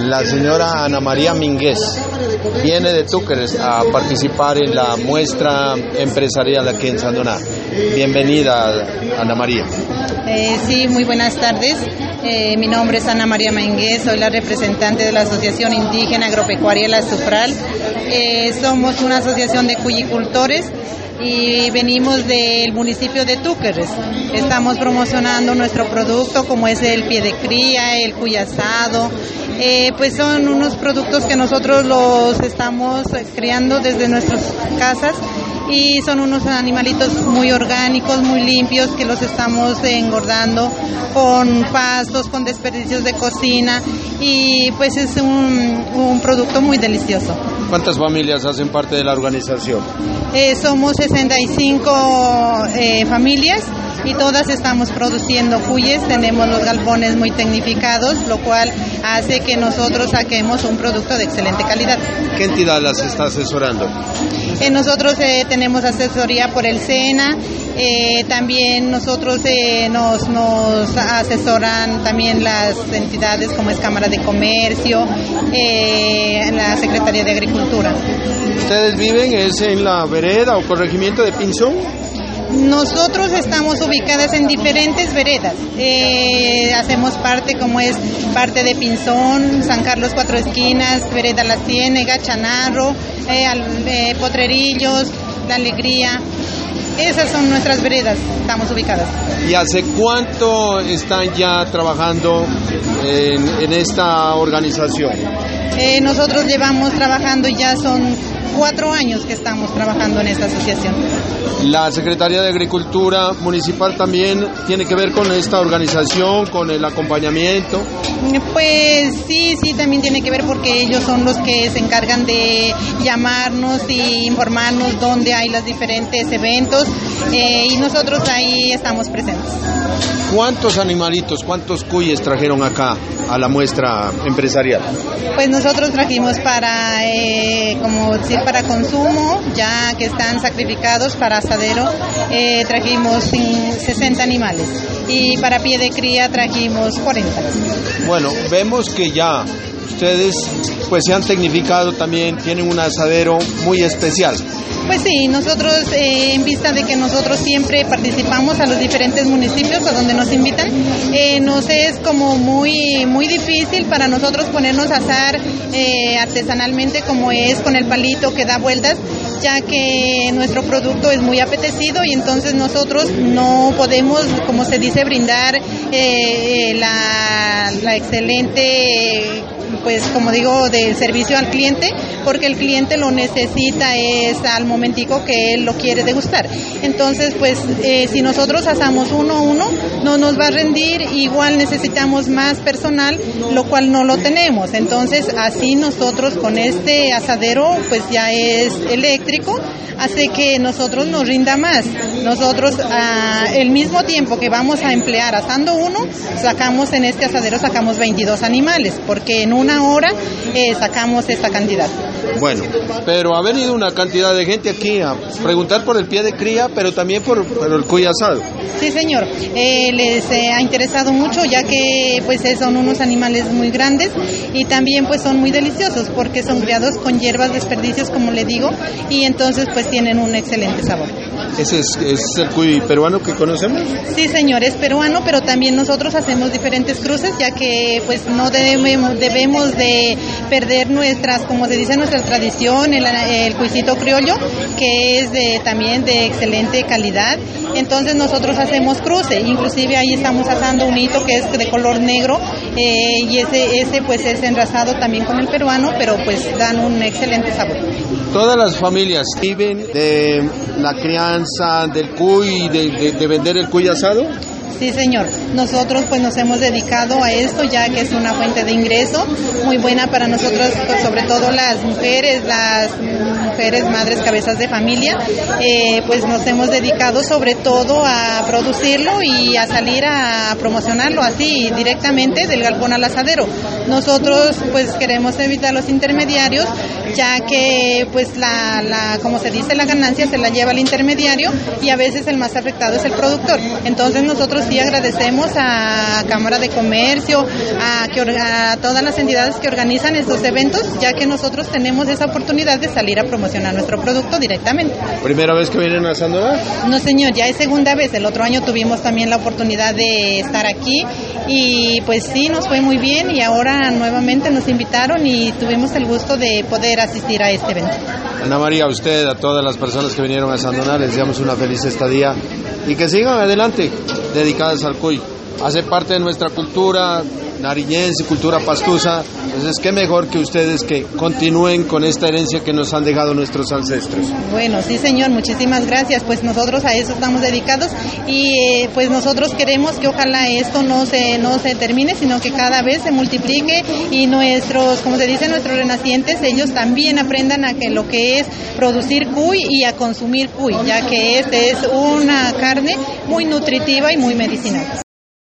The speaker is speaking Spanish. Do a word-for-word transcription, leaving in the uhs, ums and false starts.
La señora Ana María Minguez viene de Túqueres a participar en la muestra empresarial aquí en Sandoná. Bienvenida, Ana María. Eh, sí, muy buenas tardes. Eh, mi nombre es Ana María Minguez, soy la representante de la Asociación Indígena Agropecuaria La Sufral. Eh, somos una asociación de cuyicultores y venimos del municipio de Túqueres. Estamos promocionando nuestro producto como es el pie de cría, el cuy asado. Eh, pues son unos productos que nosotros los estamos criando desde nuestras casas y son unos animalitos muy orgánicos, muy limpios, que los estamos engordando con pastos, con desperdicios de cocina, y pues es un, un producto muy delicioso. ¿Cuántas familias hacen parte de la organización? Eh, somos sesenta y cinco eh, familias y todas estamos produciendo cuyes. Tenemos los galpones muy tecnificados, lo cual hace que nosotros saquemos un producto de excelente calidad. ¿Qué entidad las está asesorando? Eh, nosotros eh, tenemos asesoría por el SENA, eh, también nosotros eh, nos, nos asesoran también las entidades como es Cámara de Comercio, eh, la Secretaría de Agricultura. ¿Ustedes viven es en la vereda o corregimiento de Pinzón? Nosotros estamos ubicadas en diferentes veredas, eh, hacemos parte como es parte de Pinzón, San Carlos Cuatro Esquinas, Vereda La Ciénega, Chanarro, eh, eh, Potrerillos, La Alegría. Esas son nuestras veredas, estamos ubicadas. ¿Y hace cuánto están ya trabajando en, en esta organización? Eh, nosotros llevamos trabajando, ya son cuatro años que estamos trabajando en esta asociación. ¿La Secretaría de Agricultura Municipal también tiene que ver con esta organización, con el acompañamiento? Pues sí, sí, también tiene que ver porque ellos son los que se encargan de llamarnos y informarnos dónde hay los diferentes eventos, eh, y nosotros ahí estamos presentes. ¿Cuántos animalitos, cuántos cuyes trajeron acá a la muestra empresarial? Pues nosotros trajimos para, eh, como decir, para consumo, ya que están sacrificados para asadero, eh, trajimos sesenta animales y para pie de cría trajimos cuarenta. Bueno, vemos que ya ustedes pues se han tecnificado también, tienen un asadero muy especial. Pues sí, nosotros eh, en vista de que nosotros siempre participamos a los diferentes municipios a donde nos invitan, eh, nos es como muy muy difícil para nosotros ponernos a asar eh, artesanalmente como es con el palito que da vueltas, ya que nuestro producto es muy apetecido y entonces nosotros no podemos, como se dice, brindar eh, la, la excelente, pues como digo, del servicio al cliente, porque el cliente lo necesita es al momentico que él lo quiere degustar. Entonces, pues eh, si nosotros asamos uno a uno, no nos va a rendir, igual necesitamos más personal, lo cual no lo tenemos. Entonces, así nosotros con este asadero, pues ya es eléctrico, hace que nosotros nos rinda más. Nosotros, ah, el mismo tiempo que vamos a emplear asando uno, sacamos en este asadero, sacamos veintidós animales, porque en una hora eh, sacamos esta cantidad. Bueno, pero ha venido una cantidad de gente aquí a preguntar por el pie de cría, pero también por, por el cuy asado. Sí, señor. Eh, les eh, ha interesado mucho, ya que pues son unos animales muy grandes y también pues son muy deliciosos porque son criados con hierbas, desperdicios, como le digo, y entonces pues tienen un excelente sabor. ¿Ese es, es el cuy peruano que conocemos? Sí, señor, es peruano, pero también nosotros hacemos diferentes cruces, ya que pues no debemos, debemos de perder nuestras, como se dice, nuestra tradición, el, el cuisito criollo, que es de, también de excelente calidad. Entonces nosotros hacemos cruce, inclusive ahí estamos asando un hito que es de color negro, eh, y ese, ese pues es enrasado también con el peruano, pero pues dan un excelente sabor. Todas las familias viven de la crianza del cuy, de, de, de vender el cuy asado. Sí, señor. Nosotros pues nos hemos dedicado a esto, ya que es una fuente de ingreso muy buena para nosotros, sobre todo las mujeres, las mujeres madres cabezas de familia, eh, pues nos hemos dedicado sobre todo a producirlo y a salir a promocionarlo así directamente del galpón al asadero, nosotros pues queremos evitar los intermediarios, ya que pues la, la como se dice, la ganancia se la lleva el intermediario y a veces el más afectado es el productor. Entonces nosotros sí agradecemos a Cámara de Comercio, a, que, a todas las entidades que organizan estos eventos, ya que nosotros tenemos esa oportunidad de salir a promocionar nuestro producto directamente. ¿Primera vez que vienen a Sandoná? No, señor, ya es segunda vez. El otro año tuvimos también la oportunidad de estar aquí y pues sí, nos fue muy bien y ahora nuevamente nos invitaron y tuvimos el gusto de poder asistir a este evento. Ana María, a usted, a todas las personas que vinieron a Sandoná, les deseamos una feliz estadía y que sigan adelante, dedicadas al cuy. Hace parte de nuestra cultura nariñense, cultura pastusa, entonces qué mejor que ustedes que continúen con esta herencia que nos han dejado nuestros ancestros. Bueno, sí, señor, muchísimas gracias, pues nosotros a eso estamos dedicados y eh, pues nosotros queremos que ojalá esto no se no se termine, sino que cada vez se multiplique y nuestros, como se dice, nuestros renacientes, ellos también aprendan a que lo que es producir cuy y a consumir cuy, ya que este es una carne muy nutritiva y muy medicinal.